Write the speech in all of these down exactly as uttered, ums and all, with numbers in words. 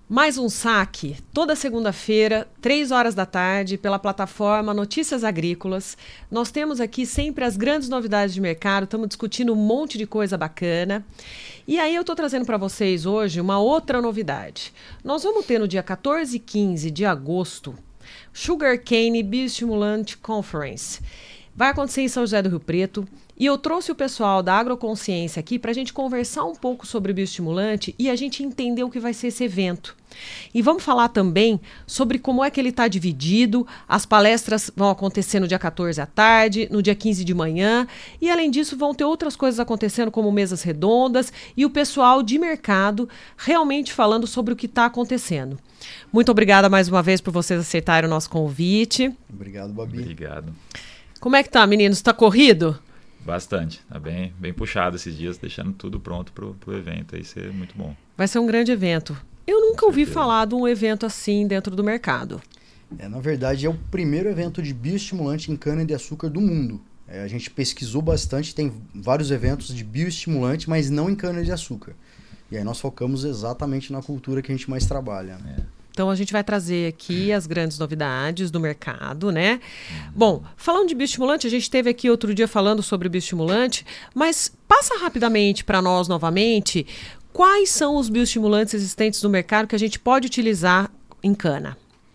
Mais um saque, toda segunda-feira, três horas da tarde, pela plataforma Notícias Agrícolas. Nós temos aqui sempre as grandes novidades de mercado, estamos discutindo um monte de coisa bacana. E aí eu estou trazendo para vocês hoje uma outra novidade. Nós vamos ter no dia quatorze e quinze de agosto, Sugarcane Bioestimulante Conference. Vai acontecer em São José do Rio Preto. E eu trouxe o pessoal da Agroconsciência aqui para a gente conversar um pouco sobre bioestimulante e a gente entender o que vai ser esse evento. E vamos falar também sobre como é que ele está dividido. As palestras vão acontecer no dia quatorze à tarde, no dia quinze de manhã. E além disso vão ter outras coisas acontecendo como mesas redondas e o pessoal de mercado realmente falando sobre o que está acontecendo. Muito obrigada mais uma vez por vocês aceitarem o nosso convite. Obrigado, Babi. Obrigado. Como é que tá, meninos? Está corrido? Bastante, tá bem, bem puxado esses dias, deixando tudo pronto pro, pro evento, aí ser muito bom. Vai ser um grande evento. Eu nunca ouvi falar de um evento assim dentro do mercado. É, na verdade, é o primeiro evento de bioestimulante em cana-de-açúcar do mundo. É, a gente pesquisou bastante, tem vários eventos de bioestimulante, mas não em cana-de-açúcar. E aí nós focamos exatamente na cultura que a gente mais trabalha. Né? É. Então a gente vai trazer aqui as grandes novidades do mercado, né? Bom, falando de bioestimulante, a gente esteve aqui outro dia falando sobre bioestimulante, mas passa rapidamente para nós novamente quais são os bioestimulantes existentes no mercado que a gente pode utilizar em cana.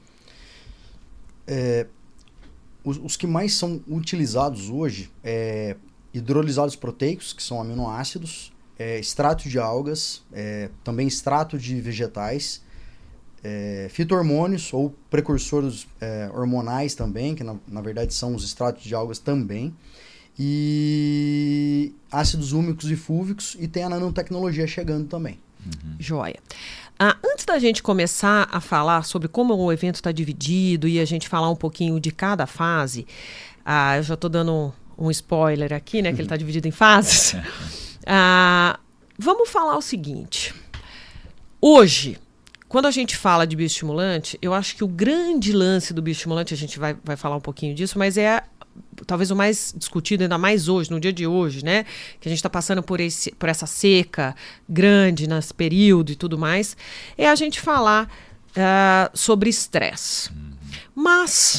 É, os, os que mais são utilizados hoje é hidrolisados proteicos, que são aminoácidos, é, extrato de algas, é, também extrato de vegetais, É, fito-hormônios ou precursores é, hormonais também, que na, na verdade são os extratos de algas também, e ácidos úmicos e fúlvicos, e tem a nanotecnologia chegando também. Uhum. Joia. Ah, antes da gente começar a falar sobre como o evento está dividido e a gente falar um pouquinho de cada fase, ah, eu já estou dando um, um spoiler aqui, né, que ele está dividido em fases. ah, vamos falar o seguinte. Hoje, quando a gente fala de bioestimulante, eu acho que o grande lance do bioestimulante, a gente vai, vai falar um pouquinho disso, mas é talvez o mais discutido, ainda mais hoje, no dia de hoje, né? Que a gente está passando por, esse, por essa seca grande nesse período e tudo mais, é a gente falar uh, sobre estresse. Mas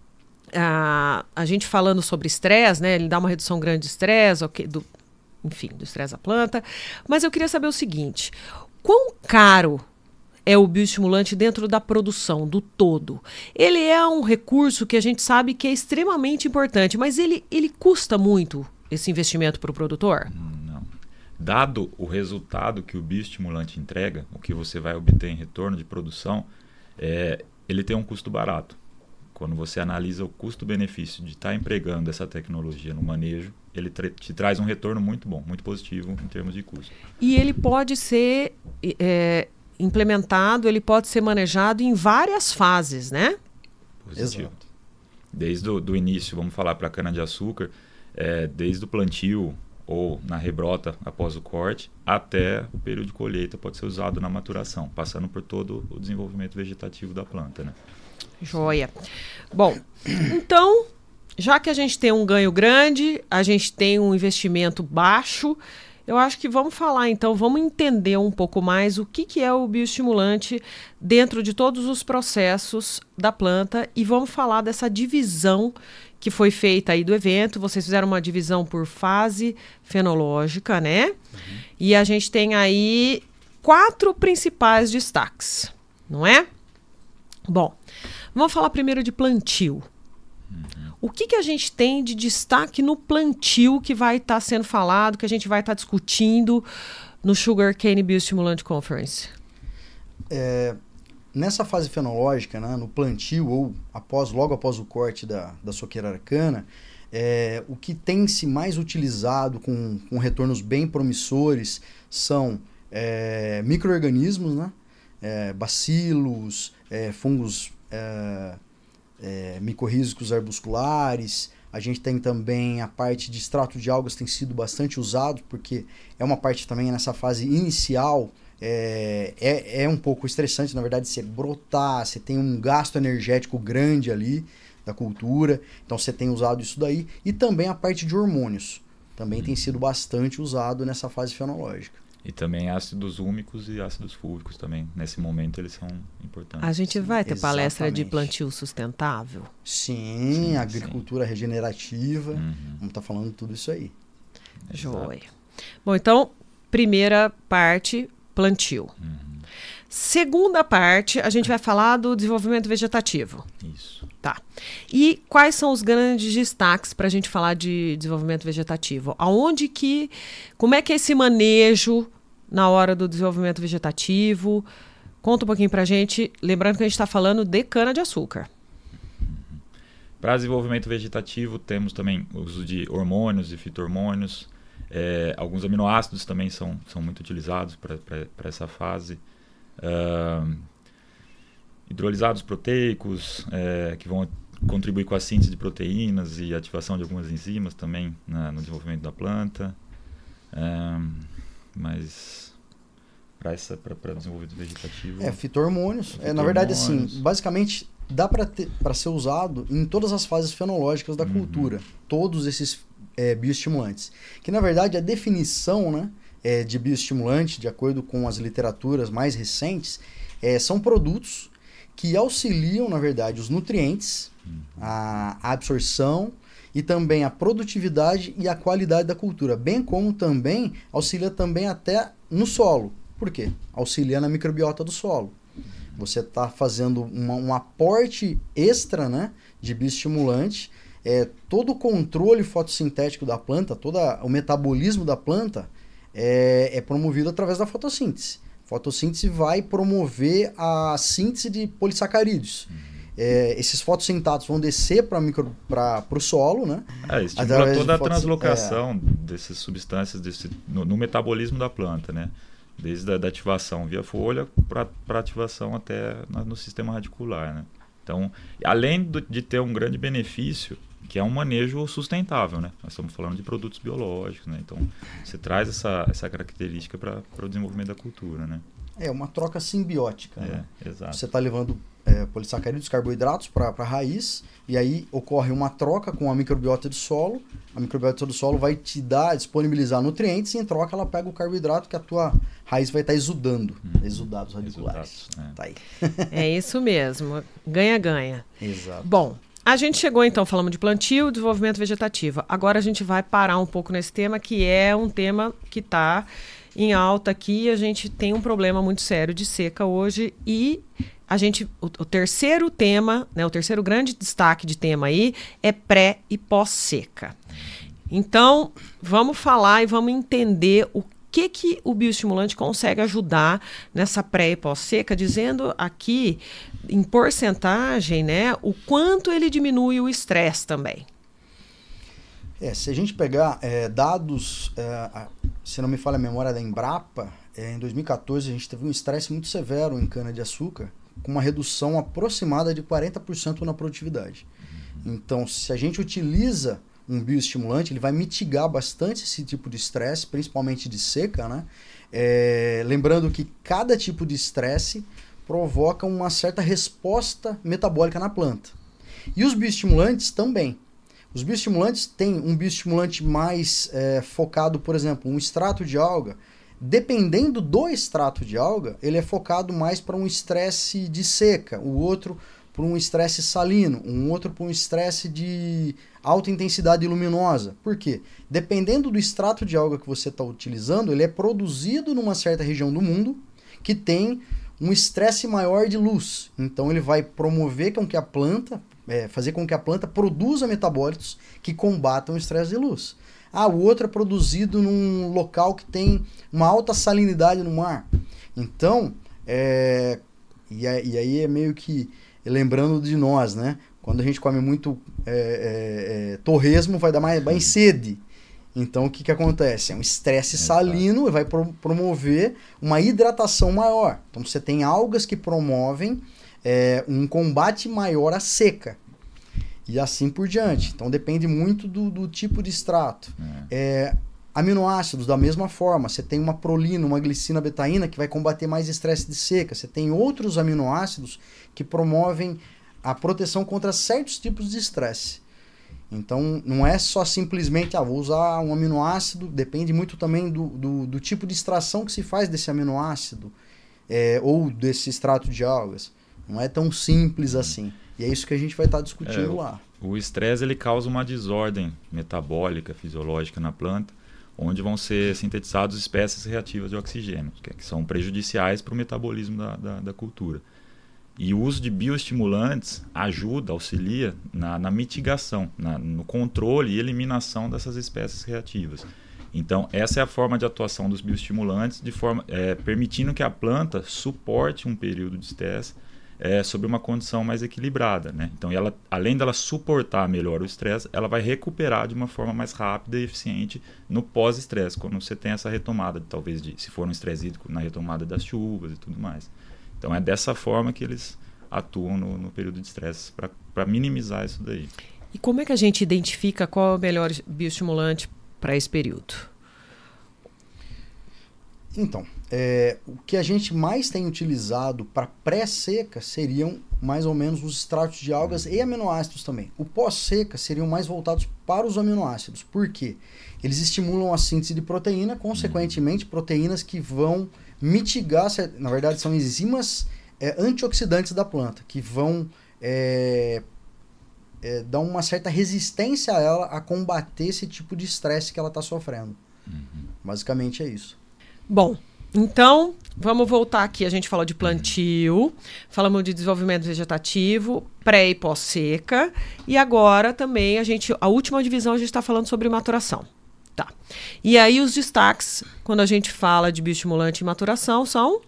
uh, a gente falando sobre estresse, né? Ele dá uma redução grande de estresse, okay, do, enfim, do estresse da planta. Mas eu queria saber o seguinte, quão caro é o bioestimulante dentro da produção, do todo? Ele é um recurso que a gente sabe que é extremamente importante, mas ele, ele custa muito esse investimento para o produtor? Não. Dado o resultado que o bioestimulante entrega, o que você vai obter em retorno de produção, é, ele tem um custo barato. Quando você analisa o custo-benefício de estar tá empregando essa tecnologia no manejo, ele tra- te traz um retorno muito bom, muito positivo em termos de custo. E ele pode ser É, implementado, ele pode ser manejado em várias fases, né? Positivo. Exato. Desde o do início, vamos falar para a cana-de-açúcar, é, desde o plantio ou na rebrota após o corte, até o período de colheita pode ser usado na maturação, passando por todo o desenvolvimento vegetativo da planta, né? Joia. Bom, então, já que a gente tem um ganho grande, a gente tem um investimento baixo, eu acho que vamos falar, então, vamos entender um pouco mais o que, que é o bioestimulante dentro de todos os processos da planta e vamos falar dessa divisão que foi feita aí do evento. Vocês fizeram uma divisão por fase fenológica, né? Uhum. E a gente tem aí quatro principais destaques, não é? Bom, vamos falar primeiro de plantio. Uhum. O que, que a gente tem de destaque no plantio que vai estar tá sendo falado, que a gente vai estar tá discutindo no Sugarcane Bioestimulant Conference? É, nessa fase fenológica, né, no plantio ou após, logo após o corte da, da soqueira cana, é, o que tem se mais utilizado com, com retornos bem promissores são é, micro-organismos, né, é, bacilos, é, fungos é, é, micorrízicos arbusculares. A gente tem também a parte de extrato de algas, tem sido bastante usado, porque é uma parte também nessa fase inicial, é, é, é um pouco estressante, na verdade, você brotar, você tem um gasto energético grande ali da cultura, então você tem usado isso daí. E também a parte de hormônios, também tem sido bastante usado nessa fase fenológica. E também ácidos úmicos e ácidos fúlvicos também. Nesse momento eles são importantes. A gente vai ter Exatamente. palestra de plantio sustentável? Sim, Sim, agricultura sim. regenerativa. Uhum. Vamos estar falando tudo isso aí. Joia. Bom, então, primeira parte, plantio. Uhum. Segunda parte, a gente vai falar do desenvolvimento vegetativo. Isso. Tá. E quais são os grandes destaques para a gente falar de desenvolvimento vegetativo? Aonde que, como é que é esse manejo na hora do desenvolvimento vegetativo? Conta um pouquinho para a gente, lembrando que a gente está falando de cana-de-açúcar. Para desenvolvimento vegetativo, temos também o uso de hormônios e fito-hormônios. É, alguns aminoácidos também são, são muito utilizados para essa fase. Uh, hidrolisados proteicos, é, que vão contribuir com a síntese de proteínas e ativação de algumas enzimas também na, no desenvolvimento da planta. É, mas para desenvolvimento vegetativo... É, fito-hormônios. É, na verdade, assim, basicamente dá para ser usado em todas as fases fenológicas da uhum. cultura. Todos esses é, bioestimulantes. Que, na verdade, a definição, né, é, de bioestimulante, de acordo com as literaturas mais recentes, é, são produtos que auxiliam, na verdade, os nutrientes, uhum. a, a absorção e também a produtividade e a qualidade da cultura, bem como também auxilia também até no solo. Por quê? Auxilia na microbiota do solo. Você está fazendo uma, um aporte extra, né, de bioestimulante, é, todo o controle fotossintético da planta, todo o metabolismo da planta é, é promovido através da fotossíntese. A fotossíntese vai promover a síntese de polissacarídeos. Uhum. É, esses fotossintatos vão descer para o solo, né? É, estimula toda a translocação é... dessas substâncias desse, no, no metabolismo da planta, né? Desde a da ativação via folha para a ativação até no, no sistema radicular, né? Então, além do, de ter um grande benefício, que é um manejo sustentável, né? Nós estamos falando de produtos biológicos, né? Então, você traz essa, essa característica para o desenvolvimento da cultura, né? É uma troca simbiótica, é, né? Exato. Você está levando é, polissacarídeos, carboidratos para a raiz, e aí ocorre uma troca com a microbiota do solo. A microbiota do solo vai te dar, disponibilizar nutrientes, e em troca ela pega o carboidrato que a tua raiz vai estar tá exudando. Hum, exudados radiculares. Exudados, é. Tá aí. É isso mesmo. Ganha-ganha. Exato. Bom, a gente chegou então, falamos de plantio e desenvolvimento vegetativo. Agora a gente vai parar um pouco nesse tema, que é um tema que está em alta aqui. A gente tem um problema muito sério de seca hoje e a gente, o, o terceiro tema, né, o terceiro grande destaque de tema aí é pré e pós-seca. Então, vamos falar e vamos entender o que, que o bioestimulante consegue ajudar nessa pré e pós-seca, dizendo aqui em porcentagem, né, o quanto ele diminui o estresse também. É, se a gente pegar é, dados, é, se não me falha a memória da Embrapa, é, em dois mil e quatorze a gente teve um estresse muito severo em cana-de-açúcar, com uma redução aproximada de quarenta por cento na produtividade. Então, se a gente utiliza um bioestimulante, ele vai mitigar bastante esse tipo de estresse, principalmente de seca, né? É, lembrando que cada tipo de estresse provoca uma certa resposta metabólica na planta. E os bioestimulantes também. Os bioestimulantes têm um bioestimulante mais é, focado, por exemplo, um extrato de alga. Dependendo do extrato de alga, ele é focado mais para um estresse de seca, o outro para um estresse salino, um outro para um estresse de alta intensidade luminosa. Por quê? Dependendo do extrato de alga que você está utilizando, ele é produzido numa certa região do mundo que tem um estresse maior de luz. Então ele vai promover com que a planta, é, fazer com que a planta produza metabólitos que combatam o estresse de luz. Ah, o outro é produzido num local que tem uma alta salinidade no mar. Então, é, e, e aí é meio que lembrando de nós, né? Quando a gente come muito é, é, é, torresmo, vai dar mais, mais sede. Então, o que, que acontece? É um estresse salino e vai pro, promover uma hidratação maior. Então, você tem algas que promovem é, um combate maior à seca. E assim por diante. Então, depende muito do, do tipo de extrato. É. É, aminoácidos, da mesma forma. Você tem uma prolina, uma glicina, betaína, que vai combater mais estresse de seca. Você tem outros aminoácidos que promovem a proteção contra certos tipos de estresse. Então, não é só simplesmente, ah, vou usar um aminoácido, depende muito também do, do, do tipo de extração que se faz desse aminoácido, é, ou desse extrato de algas. Não é tão simples assim. E é isso que a gente vai estar discutindo é, lá. O estresse ele causa uma desordem metabólica, fisiológica na planta, onde vão ser sintetizadas espécies reativas de oxigênio, que, que são prejudiciais para o metabolismo da, da, da cultura. E o uso de bioestimulantes ajuda, auxilia na, na mitigação, na, no controle e eliminação dessas espécies reativas. Então, essa é a forma de atuação dos bioestimulantes, de forma, é, permitindo que a planta suporte um período de estresse é, sob uma condição mais equilibrada, né? Então, ela, além dela suportar melhor o estresse, ela vai recuperar de uma forma mais rápida e eficiente no pós-estresse, quando você tem essa retomada, talvez, de, se for um estresse hídrico, na retomada das chuvas e tudo mais. Então, é dessa forma que eles atuam no, no período de estresse, para minimizar isso daí. E como é que a gente identifica qual é o melhor bioestimulante para esse período? Então, é, o que a gente mais tem utilizado para pré-seca seriam mais ou menos os extratos de algas e aminoácidos também. O pós-seca seriam mais voltados para os aminoácidos. Por quê? Eles estimulam a síntese de proteína, consequentemente, proteínas que vão mitigar, na verdade são enzimas é, antioxidantes da planta, que vão é, é, dar uma certa resistência a ela a combater esse tipo de estresse que ela está sofrendo. Uhum. Basicamente é isso. Bom, então vamos voltar aqui. A gente falou de plantio, falamos de desenvolvimento vegetativo, pré e pós-seca, e agora também a gente, a última divisão a gente está falando sobre maturação. Tá. E aí os destaques, quando a gente fala de bioestimulante e maturação, são?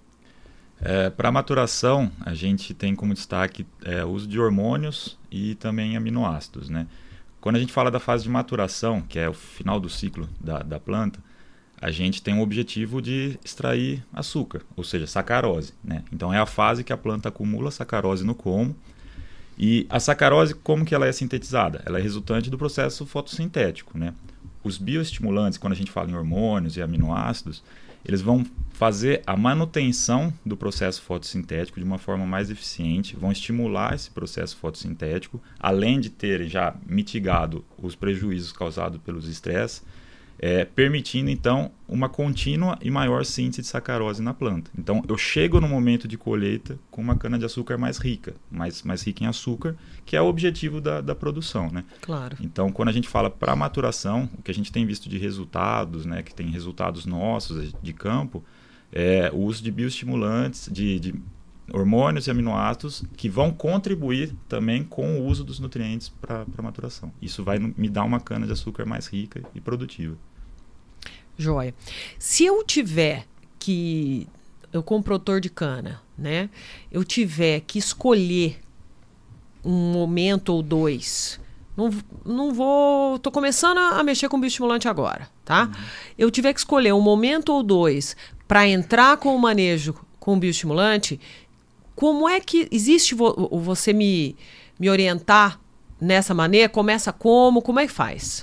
É, para maturação, a gente tem como destaque é, o uso de hormônios e também aminoácidos, né? Quando a gente fala da fase de maturação, que é o final do ciclo da, da planta, a gente tem o objetivo de extrair açúcar, ou seja, sacarose, né? Então é a fase que a planta acumula sacarose no colmo. E a sacarose, como que ela é sintetizada? Ela é resultante do processo fotossintético, né? Os bioestimulantes, quando a gente fala em hormônios e aminoácidos, eles vão fazer a manutenção do processo fotossintético de uma forma mais eficiente, vão estimular esse processo fotossintético, além de terem já mitigado os prejuízos causados pelos estresses, é, permitindo então uma contínua e maior síntese de sacarose na planta. Então eu chego no momento de colheita com uma cana-de-açúcar mais rica, mais, mais rica em açúcar, que é o objetivo da, da produção, né? Claro. Então quando a gente fala para maturação, o que a gente tem visto de resultados, né, que tem resultados nossos de campo, é o uso de bioestimulantes, de, de hormônios e aminoácidos que vão contribuir também com o uso dos nutrientes para a maturação. Isso vai me dar uma cana-de-açúcar mais rica e produtiva. Joia. Se eu tiver que, eu como produtor de cana, né, eu tiver que escolher um momento ou dois, não, não vou, tô começando a mexer com bioestimulante agora, tá? Uhum. Eu tiver que escolher um momento ou dois para entrar com o manejo com bioestimulante, como é que existe vo, você me, me orientar nessa maneira? Começa como? Como é que faz?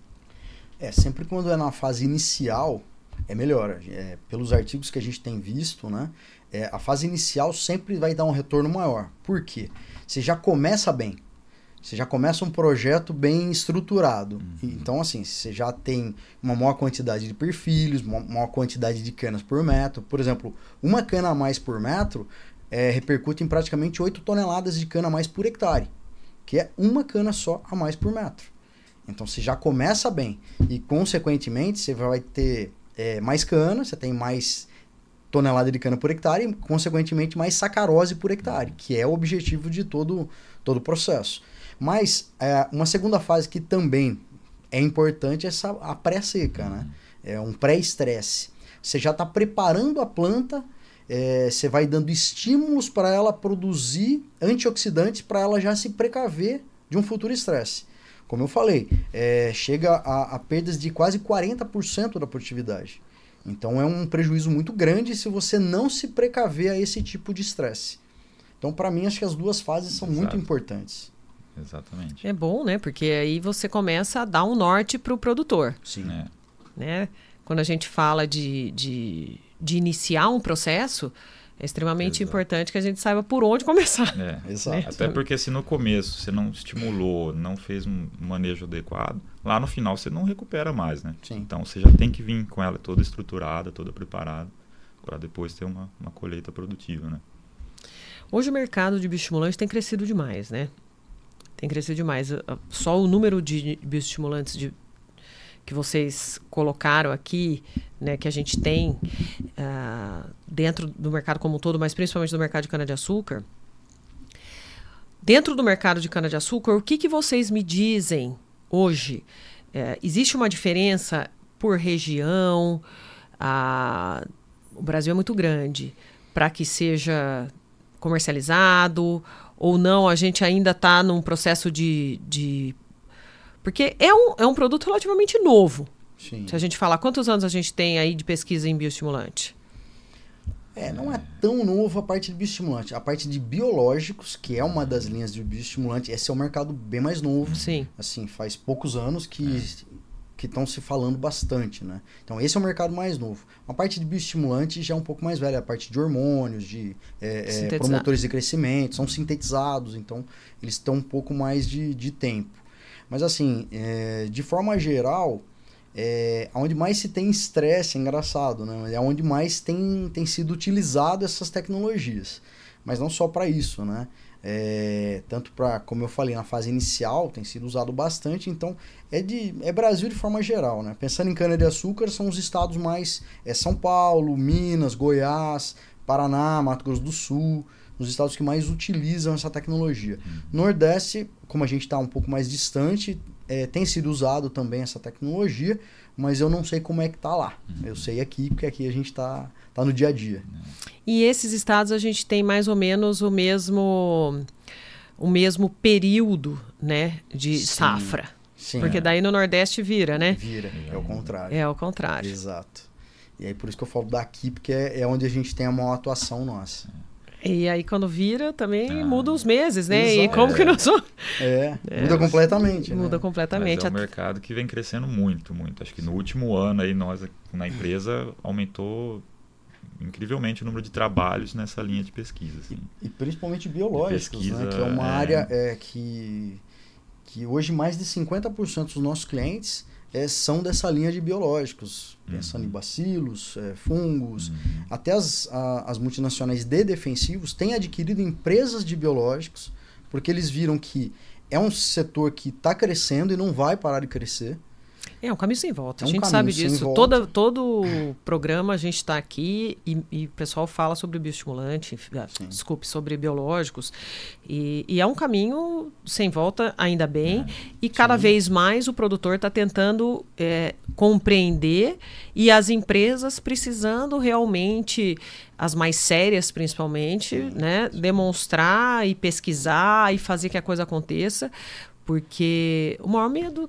É, sempre quando é na fase inicial, é melhor. É, pelos artigos que a gente tem visto, né? É, a fase inicial sempre vai dar um retorno maior. Por quê? Você já começa bem. Você já começa um projeto bem estruturado. Uhum. Então, assim, você já tem uma maior quantidade de perfilhos, uma maior quantidade de canas por metro. Por exemplo, uma cana a mais por metro é, repercute em praticamente oito toneladas de cana a mais por hectare, que é uma cana só a mais por metro. Então, você já começa bem e, consequentemente, você vai ter é, mais cana, você tem mais tonelada de cana por hectare e, consequentemente, mais sacarose por hectare, que é o objetivo de todo, todo o processo. Mas é, uma segunda fase que também é importante é essa, a pré-seca, né? É um pré-estresse. Você já está preparando a planta, é, você vai dando estímulos para ela produzir antioxidantes para ela já se precaver de um futuro estresse. Como eu falei, é, chega a, a perdas de quase quarenta por cento da produtividade. Então é um prejuízo muito grande se você não se precaver a esse tipo de estresse. Então, para mim, acho que as duas fases são Exato. muito importantes. Exatamente. É bom, né? Porque aí você começa a dar um norte para o produtor. Sim. É. Né? Quando a gente fala de, de, de iniciar um processo, É extremamente Exato. importante que a gente saiba por onde começar. É, Exato. né? Até porque se no começo você não estimulou, não fez um manejo adequado, lá no final você não recupera mais, né? Sim. Então você já tem que vir com ela toda estruturada, toda preparada, para depois ter uma, uma colheita produtiva, né? Hoje o mercado de bioestimulantes tem crescido demais, né? Tem crescido demais. Só o número de bioestimulantes de, que vocês colocaram aqui, né, que a gente tem uh, dentro do mercado como um todo, mas principalmente do mercado de cana-de-açúcar. Dentro do mercado de cana-de-açúcar, o que, que vocês me dizem hoje? Uh, existe uma diferença por região? Uh, o Brasil é muito grande para que seja comercializado ou não? A gente ainda está num processo de... de porque é um, é um produto relativamente novo. Sim. Se a gente falar, quantos anos a gente tem aí de pesquisa em bioestimulante? É, não é tão novo a parte de bioestimulante. A parte de biológicos, que é uma das linhas de bioestimulante, esse é um mercado bem mais novo. Sim. Assim, faz poucos anos que que estão se falando bastante, né? Então, esse é o mercado mais novo. A parte de bioestimulante já é um pouco mais velha, a parte de hormônios, de é, é, promotores de crescimento, são sintetizados, então eles estão um pouco mais de, de tempo. Mas assim, é, de forma geral, é onde mais se tem estresse, é engraçado, né? É onde mais tem, tem sido utilizado essas tecnologias. Mas não só para isso, né? É, tanto para, como eu falei, na fase inicial tem sido usado bastante, então é, de, é Brasil de forma geral, né? Pensando em cana-de-açúcar, são os estados mais... É São Paulo, Minas, Goiás, Paraná, Mato Grosso do Sul, os estados que mais utilizam essa tecnologia. Nordeste, como a gente está um pouco mais distante, é, tem sido usado também essa tecnologia, mas eu não sei como é que está lá. Eu sei aqui, porque aqui a gente está tá no dia a dia. E esses estados a gente tem mais ou menos o mesmo, o mesmo período, né, de Sim. safra. Sim. Porque daí no Nordeste vira, né? Vira, é o contrário. É o contrário. Exato. E aí por isso que eu falo daqui, porque é, é onde a gente tem a maior atuação nossa. E aí quando vira também Ah, muda os meses, né? exato. E como É. que nós vamos... É, É, muda completamente. Muda né? completamente. Mas é um mercado que vem crescendo muito, muito. Acho que no último ano aí nós na empresa aumentou incrivelmente o número de trabalhos nessa linha de pesquisa. Assim. E, e principalmente biológicos, pesquisa, né? Que é uma é... área é, que, que hoje mais de cinquenta por cento dos nossos clientes é, são dessa linha de biológicos. Pensando Uhum. em bacilos, é, fungos. Uhum. Até as, a, as multinacionais de defensivos têm adquirido empresas de biológicos porque eles viram que é um setor que está crescendo e não vai parar de crescer. É um caminho sem volta, É um a gente caminho sabe sem disso. volta. Toda, todo programa a gente está aqui e, e o pessoal fala sobre bioestimulante, ah, Sim. desculpe, sobre biológicos. E, e é um caminho sem volta, ainda bem. É, e cada sim. vez mais o produtor está tentando é, compreender e as empresas precisando realmente, as mais sérias principalmente, Sim, né, demonstrar e pesquisar e fazer que a coisa aconteça. Porque o maior medo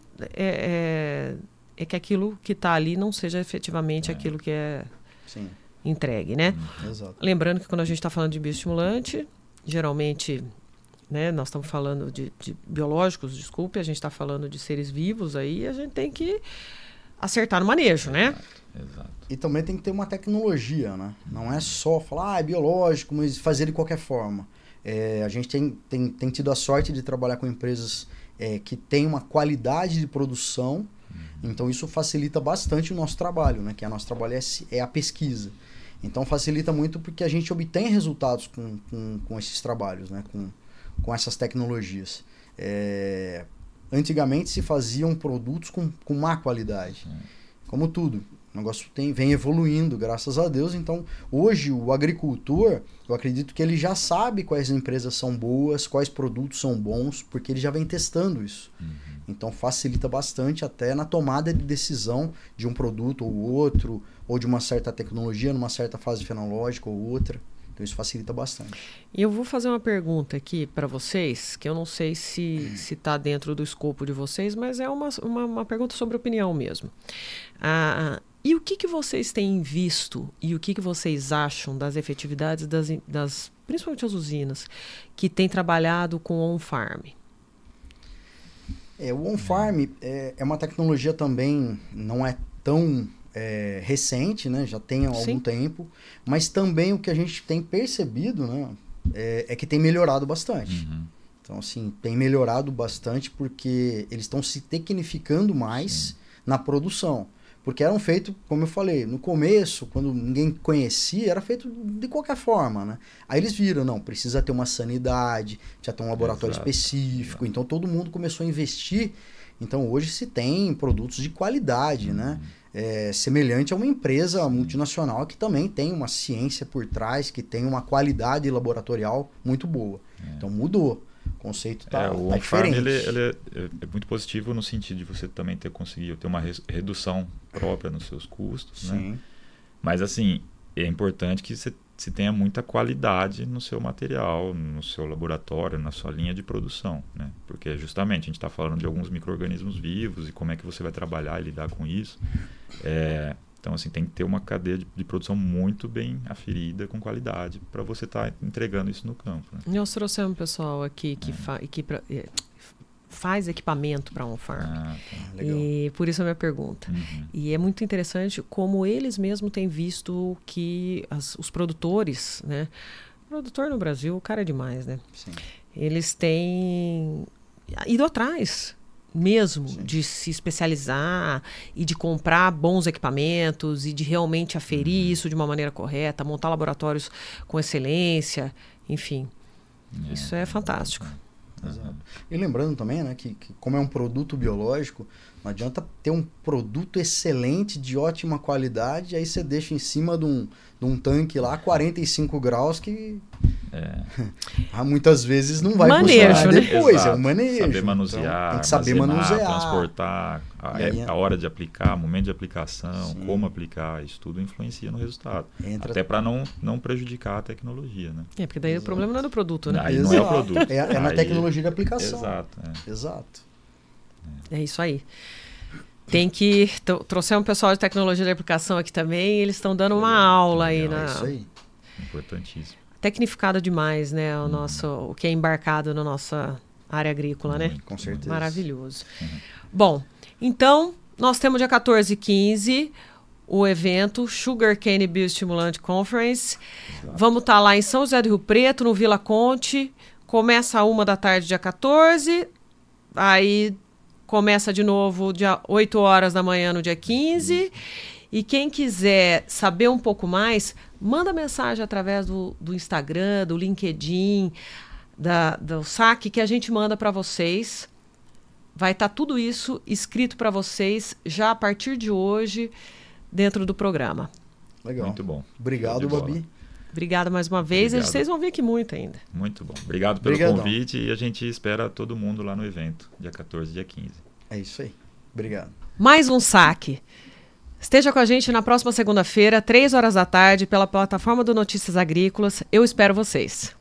é, é, é que aquilo que está ali não seja efetivamente É. aquilo que é Sim, entregue, né? exato. Lembrando que quando a gente está falando de bioestimulante, geralmente, né, nós estamos falando de, de biológicos, desculpe, a gente está falando de seres vivos aí, a gente tem que acertar no manejo, né? Exato, exato. E também tem que ter uma tecnologia, né? Não é só falar, ah, é biológico, mas fazer de qualquer forma. É, a gente tem, tem, tem tido a sorte de trabalhar com empresas é, que têm uma qualidade de produção, uhum. Então isso facilita bastante o nosso trabalho, né? Que o nosso trabalho é, é a pesquisa. Então facilita muito porque a gente obtém resultados com, com, com esses trabalhos, né? Com, com essas tecnologias. É, antigamente se faziam produtos com, com má qualidade, uhum. Como tudo. O negócio tem, vem evoluindo, graças a Deus. Então, hoje, o agricultor, eu acredito que ele já sabe quais empresas são boas, quais produtos são bons, porque ele já vem testando isso. Uhum. Então, facilita bastante até na tomada de decisão de um produto ou outro, ou de uma certa tecnologia, numa certa fase fenológica ou outra. Então, isso facilita bastante. E eu vou fazer uma pergunta aqui para vocês, que eu não sei se está dentro do escopo de vocês, mas é uma, uma, uma pergunta sobre opinião mesmo. Ah... E o que, que vocês têm visto e o que, que vocês acham das efetividades, das, das, principalmente as usinas, que têm trabalhado com on-farm? É, o on-farm é, é uma tecnologia também, não é tão é, recente, né? Já tem há algum Sim. tempo, mas também o que a gente tem percebido, né? É, é que tem melhorado bastante. Uhum. Então, assim, tem melhorado bastante porque eles estão se tecnificando mais Sim. na produção. Porque eram feitos, como eu falei, no começo, quando ninguém conhecia, era feito de qualquer forma, né? Aí eles viram, não, precisa ter uma sanidade, já tem um laboratório Exato. específico. Exato. Então, todo mundo começou a investir. Então, hoje se tem produtos de qualidade, Uhum. né? É, semelhante a uma empresa Sim. multinacional que também tem uma ciência por trás, que tem uma qualidade laboratorial muito boa. É. Então, mudou. O conceito está É, o tá on-farm diferente. ele, ele é, é muito positivo no sentido de você também ter conseguido ter uma re- redução própria nos seus custos, né? Sim. Mas assim, é importante que você se tenha muita qualidade no seu material, no seu laboratório, na sua linha de produção, né? Porque justamente a gente está falando de alguns micro-organismos vivos e como é que você vai trabalhar e lidar com isso. É, então, assim, tem que ter uma cadeia de, de produção muito bem aferida, com qualidade, para você estar tá entregando isso no campo, né? Nós trouxemos um pessoal aqui que, É. fa que pra, é, faz equipamento para on-farm. Ah, tá. Ah, legal. E por isso a minha pergunta. Uhum. E é muito interessante como eles mesmos têm visto que as- os produtores, né? Produtor no Brasil, o cara é demais, né? Sim. Eles têm ido atrás mesmo Sim. de se especializar e de comprar bons equipamentos e de realmente aferir isso de uma maneira correta, montar laboratórios com excelência, enfim. É. Isso é fantástico. Exato. E lembrando também, né, que, que como é um produto biológico, não adianta ter um produto excelente, de ótima qualidade, aí você deixa em cima de um, de um tanque lá, quarenta e cinco graus, que É. ah, muitas vezes não vai Manejo, funcionar né? depois, é Exato. um manejo. Saber Então, manusear, tem que saber armazenar, manusear. transportar, a, E aí, a hora de aplicar, o momento de aplicação, Sim. como aplicar, isso tudo influencia no resultado. Entra- Até para não, não prejudicar a tecnologia, né? É, porque daí Exato. o problema não é do produto, né? Aí não é o Exato. produto. É, é na Aí- tecnologia de aplicação. Exato. é. Exato. É isso aí. Tem que... tro- Trouxemos um pessoal de tecnologia de aplicação aqui também, e eles estão dando uma Legal, aula aí legal, na... É isso aí. Importantíssimo. Tecnificado demais, né? O, Uhum. nosso, o que é embarcado na nossa área agrícola, né? Muito, Com certeza. Maravilhoso. Uhum. Bom, então, nós temos dia quatorze e quinze o evento Sugarcane Biostimulant Conference. Exato. Vamos estar lá em São José do Rio Preto, no Vila Conte. Começa a uma da tarde, dia quatorze. Aí começa de novo dia oito horas da manhã no dia quinze. E quem quiser saber um pouco mais, manda mensagem através do, do Instagram, do LinkedIn, da, do saque que a gente manda para vocês. Vai estar tudo isso escrito para vocês já a partir de hoje dentro do programa. Legal. Muito bom. Obrigado, Show de bola. Babi. Obrigada mais uma vez. Obrigado. Vocês vão vir aqui muito ainda. Muito bom. Obrigado pelo Obrigadão. convite e a gente espera todo mundo lá no evento, dia quatorze e dia quinze. É isso aí. Obrigado. Mais um saque. Esteja com a gente na próxima segunda-feira, três horas da tarde, pela plataforma do Notícias Agrícolas. Eu espero vocês.